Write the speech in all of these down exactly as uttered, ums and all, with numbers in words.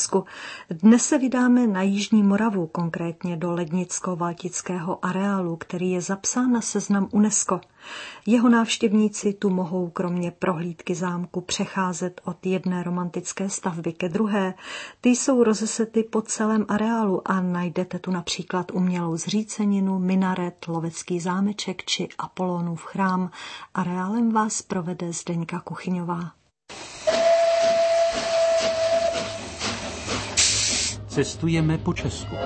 Česku. Dnes se vydáme na Jižní Moravu, konkrétně do lednicko-valtického areálu, který je zapsán na seznam UNESCO. Jeho návštěvníci tu mohou kromě prohlídky zámku přecházet od jedné romantické stavby ke druhé. Ty jsou rozesety po celém areálu a najdete tu například umělou zříceninu, minaret, lovecký zámeček či Apolonův chrám. Areálem vás provede Zdeňka Kuchyňová. Cestujeme po Česku.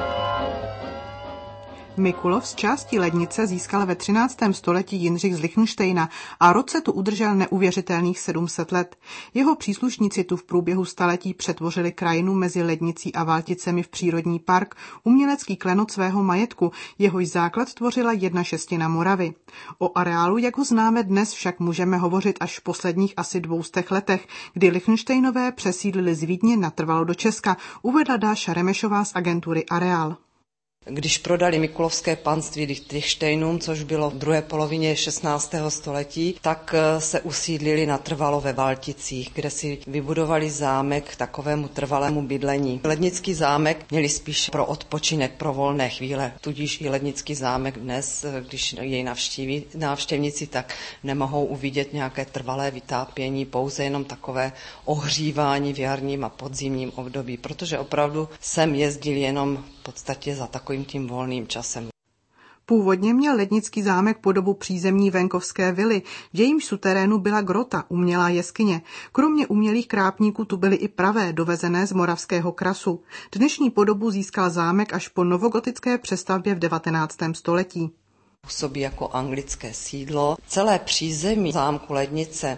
Mikulov z části Lednice získal ve třináctém století Jindřich z Lichtenštejna a rod se tu udržel neuvěřitelných sedm set let. Jeho příslušníci tu v průběhu staletí přetvořili krajinu mezi Lednicí a Valticemi v přírodní park, umělecký klenot svého majetku, jehož základ tvořila jedna šestina Moravy. O areálu, jak ho známe dnes, však můžeme hovořit až v posledních asi dvoustech letech, kdy Lichtenštejnové přesídlili z Vídně natrvalo do Česka, uvedla Dáša Remešová z agentury Areál. Když prodali Mikulovské panství Lichtenštejnům, což bylo v druhé polovině šestnáctého století, tak se usídlili natrvalo ve Valticích, kde si vybudovali zámek k takovému trvalému bydlení. Lednický zámek měli spíš pro odpočinek, pro volné chvíle. Tudíž i Lednický zámek dnes, když jej navštíví návštěvníci, tak nemohou uvidět nějaké trvalé vytápění, pouze jenom takové ohřívání v jarním a podzimním období, protože opravdu sem jezdili jenom v podstatě za takovým tím volným časem. Původně měl Lednický zámek podobu přízemní venkovské vily, v jejímž suterénu byla grota, umělá jeskyně. Kromě umělých krápníků tu byly i pravé, dovezené z moravského krasu. Dnešní podobu získal zámek až po novogotické přestavbě v devatenáctém století. Působí jako anglické sídlo. Celé přízemí zámku Lednice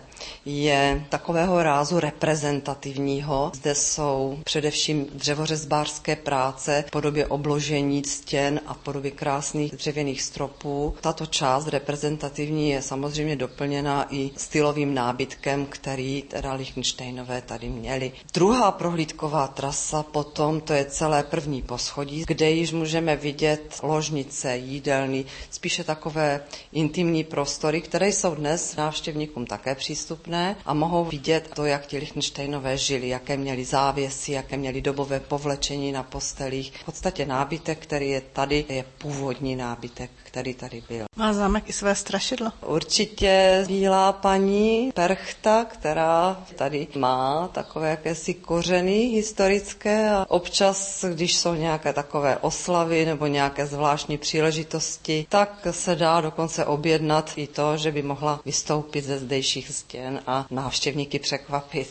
je takového rázu reprezentativního. Zde jsou především dřevořezbářské práce v podobě obložení stěn a v podobě krásných dřevěných stropů. Tato část reprezentativní je samozřejmě doplněna i stylovým nábytkem, který teda Lichtenštejnové tady měli. Druhá prohlídková trasa potom, to je celé první poschodí, kde již můžeme vidět ložnice, jídelny, spíše takové intimní prostory, které jsou dnes návštěvníkům také přístupné a mohou vidět to, jak ti Lichtenštejnové žili, jaké měli závěsy, jaké měli dobové povlečení na postelích. V podstatě nábytek, který je tady, je původní nábytek, který tady byl. Má zámek i své strašidlo? Určitě bílá paní Perchta, která tady má takové jakési kořeny historické a občas, když jsou nějaké takové oslavy nebo nějaké zvláštní příležitosti, tak se dá dokonce objednat i to, že by mohla vystoupit ze zdejších stěn a návštěvníky překvapit.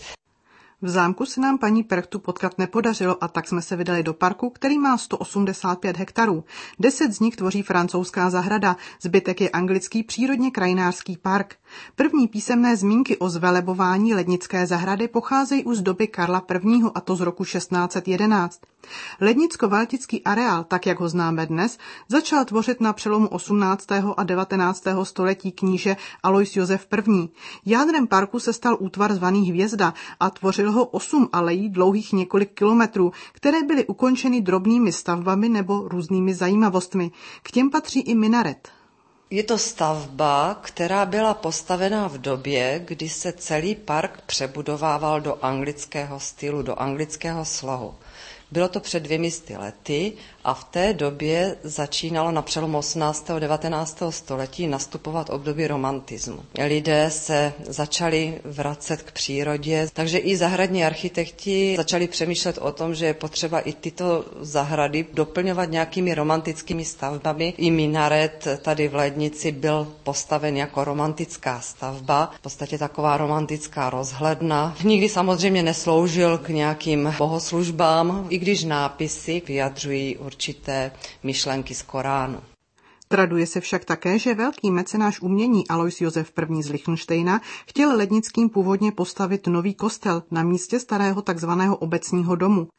V zámku se nám paní Perchtu potkat nepodařilo a tak jsme se vydali do parku, který má sto osmdesát pět hektarů. Deset z nich tvoří francouzská zahrada, zbytek je anglický přírodně krajinářský park. První písemné zmínky o zvelebování Lednické zahrady pocházejí už z doby Karla prvního, a to z roku šestnáct set jedenáct. Lednicko-valtický areál, tak jak ho známe dnes, začal tvořit na přelomu osmnáctého a devatenáctého století kníže Alois Josef I. Jádrem parku se stal útvar zvaný Hvězda a tvořil ho osm alejí dlouhých několik kilometrů, které byly ukončeny drobnými stavbami nebo různými zajímavostmi. K těm patří i minaret. Je to stavba, která byla postavena v době, kdy se celý park přebudovával do anglického stylu, do anglického slohu. Bylo to před dvěmi sty lety a v té době začínalo na přelomu osmnáctého a devatenáctého století nastupovat období romantismu. Lidé se začali vracet k přírodě, takže i zahradní architekti začali přemýšlet o tom, že je potřeba i tyto zahrady doplňovat nějakými romantickými stavbami. I minaret tady v Lednici byl postaven jako romantická stavba, v podstatě taková romantická rozhledna. Nikdy samozřejmě nesloužil k nějakým bohoslužbám, i když nápisy vyjadřují určité myšlenky z Koránu. Traduje se však také, že velký mecenáš umění Alois Josef I. z Lichtenštejna chtěl Lednickým původně postavit nový kostel na místě starého takzvaného obecního domu.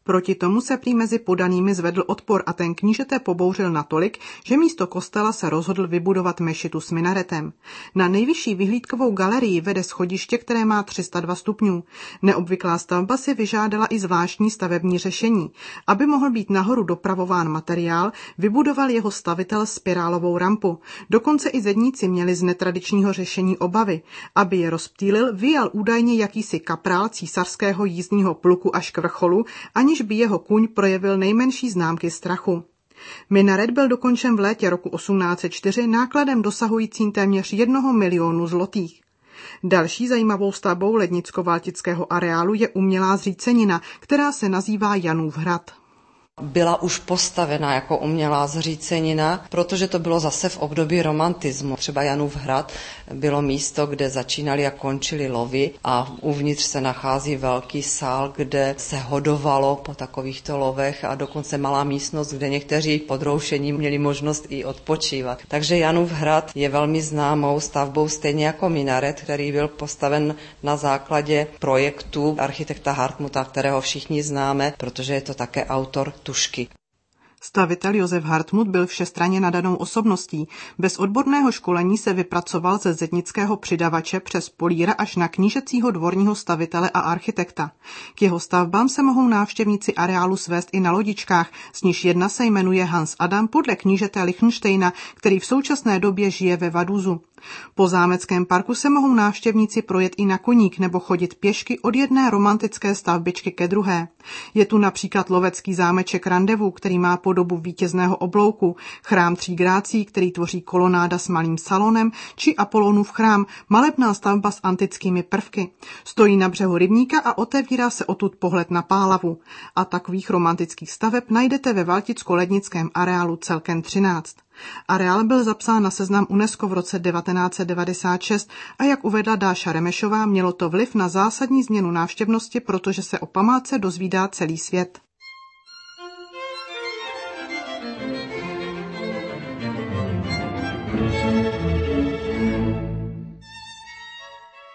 Proti tomu se prý mezi podanými zvedl odpor a ten knížete pobouřil natolik, že místo kostela se rozhodl vybudovat mešitu s minaretem. Na nejvyšší vyhlídkovou galerii vede schodiště, které má tři sta dva stupňů. Neobvyklá stavba si vyžádala i zvláštní stavební řešení. Aby mohl být nahoru dopravován materiál, vybudoval jeho stavitel spirálovou rampu. Dokonce i zedníci měli z netradičního řešení obavy. Aby je rozptýlil, vyjal údajně jakýsi kaprál císařského jízdního pluku až k vrcholu, aniž by jeho kůň projevil nejmenší známky strachu. Minaret byl dokončen v létě roku osmnáct set čtyři nákladem dosahujícím téměř jednoho milionu zlotých. Další zajímavou stavbou lednicko-valtického areálu je umělá zřícenina, která se nazývá Janův hrad. Byla už postavena jako umělá zřícenina, protože to bylo zase v období romantismu. Třeba Janův hrad bylo místo, kde začínaly a končily lovy a uvnitř se nachází velký sál, kde se hodovalo po takovýchto lovech a dokonce malá místnost, kde někteří podroušení měli možnost i odpočívat. Takže Janův hrad je velmi známou stavbou, stejně jako minaret, který byl postaven na základě projektu architekta Hartmuta, kterého všichni známe, protože je to také autor Tušky. Stavitel Josef Hartmut byl všestranně nadanou osobností. Bez odborného školení se vypracoval ze zednického přidavače přes políra až na knížecího dvorního stavitele a architekta. K jeho stavbám se mohou návštěvníci areálu svést i na lodičkách, z níž jedna se jmenuje Hans Adam podle knížete Lichtensteina, který v současné době žije ve Vaduzu. Po zámeckém parku se mohou návštěvníci projet i na koník nebo chodit pěšky od jedné romantické stavbičky ke druhé. Je tu například lovecký zámeček Randevu, který má podobu vítězného oblouku, chrám Tří Grácí, který tvoří kolonáda s malým salonem, či Apolonův chrám, malebná stavba s antickými prvky. Stojí na břehu rybníka a otevírá se odtud pohled na Pálavu. A takových romantických staveb najdete ve Valticko-lednickém areálu celkem třináct. Areál byl zapsán na seznam UNESCO v roce devatenáct set devadesát šest a jak uvedla Dáša Remešová, mělo to vliv na zásadní změnu návštěvnosti, protože se o památce dozvídá celý svět.